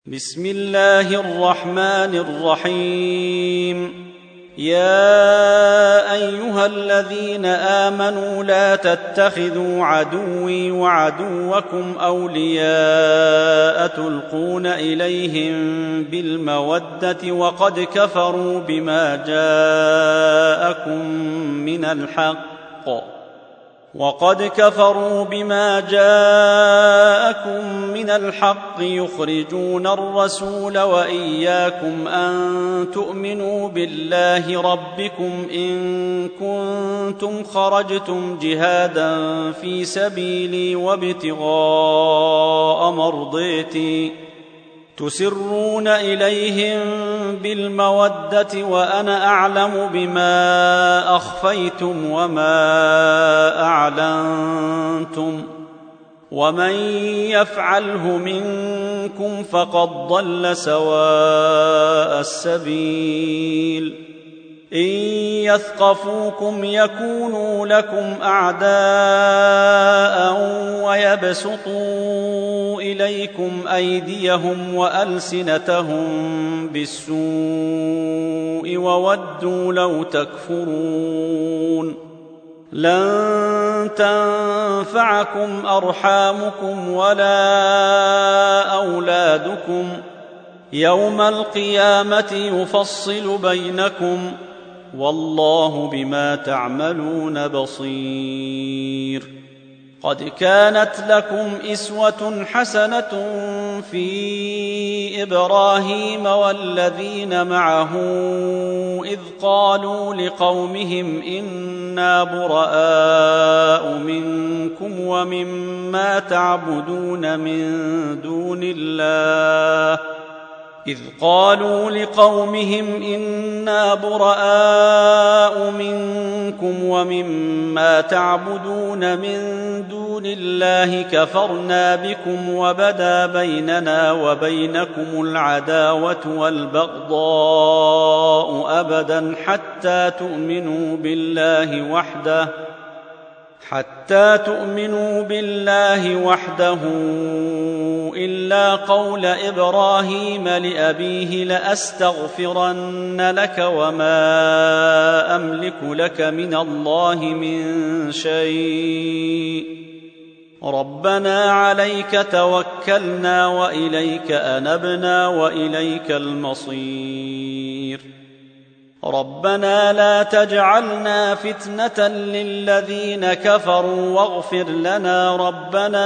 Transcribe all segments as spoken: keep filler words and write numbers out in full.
بسم الله الرحمن الرحيم. يا أيها الذين آمنوا لا تتخذوا عدوي وعدوكم أولياء تلقون إليهم بالمودة وقد كفروا بما جاءكم من الحق وقد كفروا بما جاءكم من الحق يخرجون الرسول وإياكم أن تؤمنوا بالله ربكم إن كنتم خرجتم جهادا في سبيلي وابتغاء مرضيتي تسرون إليهم بالمودة وأنا أعلم بما أخفيتم وما أعلنتم ومن يفعله منكم فقد ضل سواء السبيل. إن يثقفوكم يكونوا لكم أعداء ويبسطوا إليكم أيديهم وألسنتهم بالسوء وودوا لو تكفرون. لن تنفعكم أرحامكم ولا أولادكم يوم القيامة يفصل بينكم والله بما تعملون بصير. قد كانت لكم إسوة حسنة في إبراهيم والذين معه إذ قالوا لقومهم إنا براء منكم ومما تعبدون من دون الله إذ قالوا لقومهم إنا براء منكم ومما تعبدون من دون الله كفرنا بكم وبدا بيننا وبينكم العداوة والبغضاء أبدا حتى تؤمنوا بالله وحده حتى تؤمنوا بالله وحده إلا قول إبراهيم لأبيه لأستغفرن لك وما أملك لك من الله من شيء ربنا عليك توكلنا وإليك أنبنا وإليك المصير. ربنا لا تجعلنا فتنة للذين كفروا واغفر لنا ربنا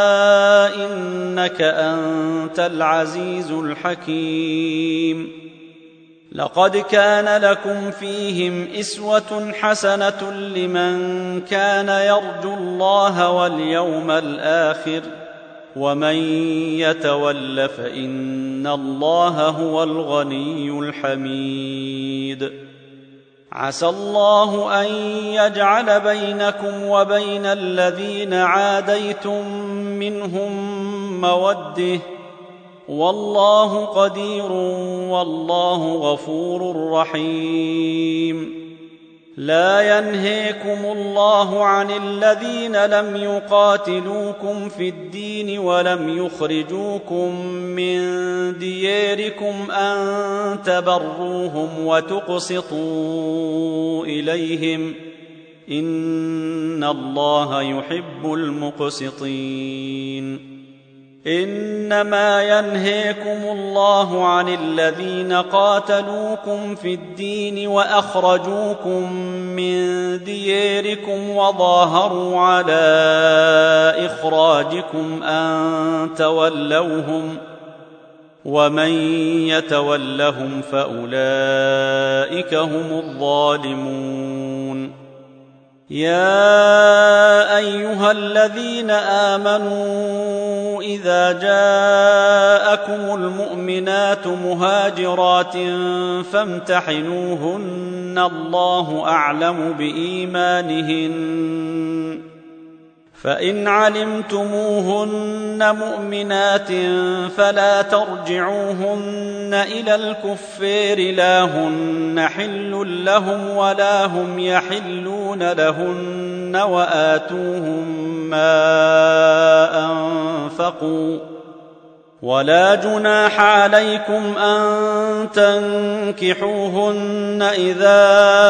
إنك أنت العزيز الحكيم. لقد كان لكم فيهم إسوة حسنة لمن كان يرجو الله واليوم الآخر ومن يتول فإن الله هو الغني الحميد. عسى الله أن يجعل بينكم وبين الذين عاديتم منهم موده والله قدير والله غفور رحيم. لا ينهيكم الله عن الذين لم يقاتلوكم في الدين ولم يخرجوكم من دياركم أن تبروهم وتقسطوا إليهم إن الله يحب المقسطين. إنما ينهيكم الله عن الذين قاتلوكم في الدين وأخرجوكم من دياركم وظاهروا على إخراجكم أن تولوهم ومن يتولهم فأولئك هم الظالمون. يا أيها الذين آمنوا إذا جاءكم المؤمنات مهاجرات فامتحنوهن الله أعلم بإيمانهن فإن علمتموهن مؤمنات فلا ترجعوهن إلى الكفار لا هن حل لهم ولا هم يحلون لهن وآتوهم ما أنفقوا ولا جناح عليكم أن تنكحوهن إذا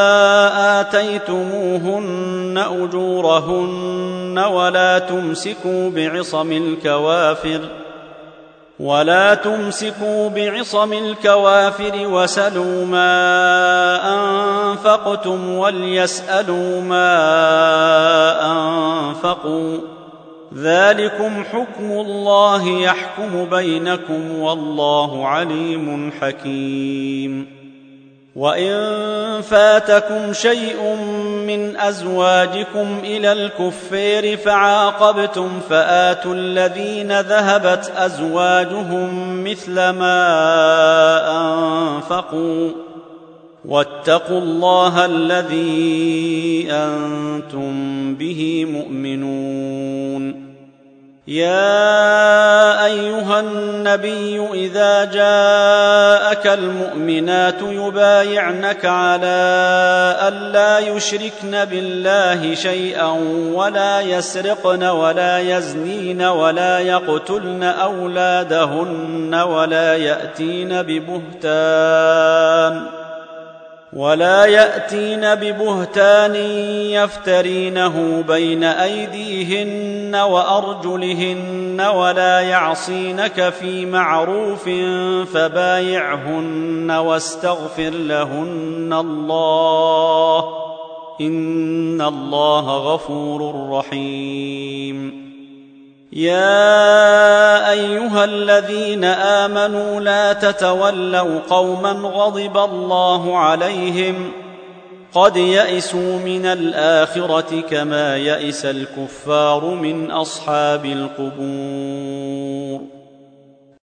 آتيتموهن أجورهن ولا تمسكوا بعصم الكوافر ولا تمسكوا بعصم الكوافر وسلوا ما أنفقتم وليسألوا ما أنفقوا ذلكم حكم الله يحكم بينكم والله عليم حكيم. وإن فاتكم شيء من أزواجكم إلى الكفار فعاقبتم فآتوا الذين ذهبت أزواجهم مثل ما أنفقوا واتقوا الله الذي أنتم به مؤمنون. يا أيها النبي إذا جاءك المؤمنات يبايعنك على ألا يشركن بالله شيئا ولا يسرقن ولا يزنين ولا يقتلن أولادهن ولا يأتين ببهتان ولا يأتين ببهتان يفترينه بين أيديهن وأرجلهن ولا يعصينك في معروف فبايعهن واستغفر لهن الله إن الله غفور رحيم. يا أيها الذين آمنوا لا تتولوا قوما غضب الله عليهم قد يئسوا من الآخرة كما يئس الكفار من أصحاب القبور.